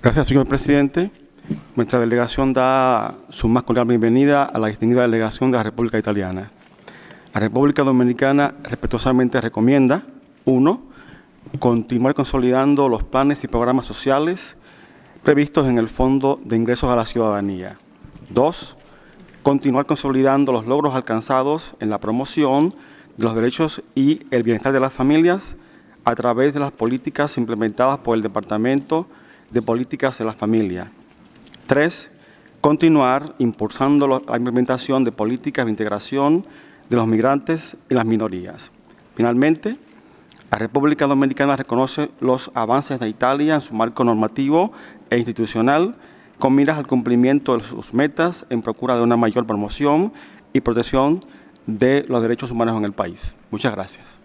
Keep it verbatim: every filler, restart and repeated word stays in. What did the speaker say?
Gracias, señor presidente. Nuestra delegación da su más cordial bienvenida a la distinguida delegación de la República Italiana. La República Dominicana respetuosamente recomienda: uno. Continuar consolidando los planes y programas sociales previstos en el Fondo de Ingresos a la Ciudadanía. dos. Continuar consolidando los logros alcanzados en la promoción de los derechos y el bienestar de las familias a través de las políticas implementadas por el Departamento de Políticas de la Familia. tres. Continuar impulsando la implementación de políticas de integración de los migrantes y las minorías. Finalmente, la República Dominicana reconoce los avances de Italia en su marco normativo e institucional con miras al cumplimiento de sus metas en procura de una mayor promoción y protección de los derechos humanos en el país. Muchas gracias.